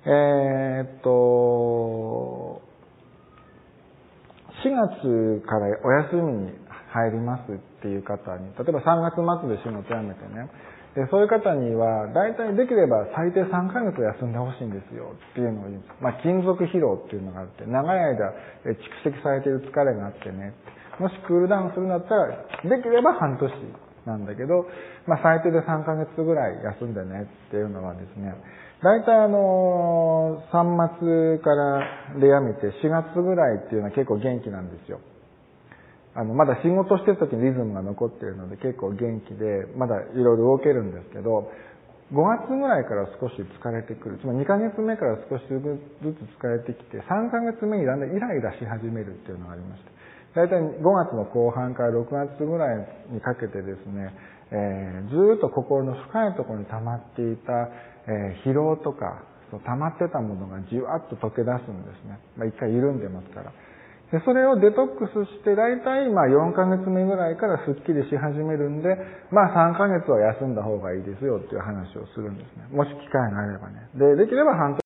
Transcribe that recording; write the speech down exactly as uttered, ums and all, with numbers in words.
えー、っと、しがつからお休みに入りますっていう方に、例えばさんがつまつで仕事辞めてね、でそういう方には、大体できれば最低さんかげつ休んでほしいんですよっていうのを言う。まあ、勤続疲労っていうのがあって、長い間蓄積されている疲れがあってね、もしクールダウンするんだったら、できれば半年なんだけど、まあ、最低でさんかげつぐらい休んでねっていうのはですね、大体あの、さんがつからで辞めてしがつぐらいっていうのは結構元気なんですよ。あの、まだ仕事してる時にリズムが残っているので結構元気で、まだいろいろ動けるんですけど、ごがつぐらいから少し疲れてくる。つまりにかげつめから少しずつ疲れてきて、さんかげつめにだんだんイライラし始めるっていうのがありました。大体ごがつの後半からろくがつぐらいにかけてですね、えー、ずーっと心の深いところに溜まっていた、えー、疲労とか、溜まってたものがじわっと溶け出すんですね。まあ、一回緩んでますから。で、それをデトックスして、だいたいまあよんかげつめぐらいからスッキリし始めるんで、まあさんかげつは休んだ方がいいですよっていう話をするんですね。もし機会があればね。で、できれば半年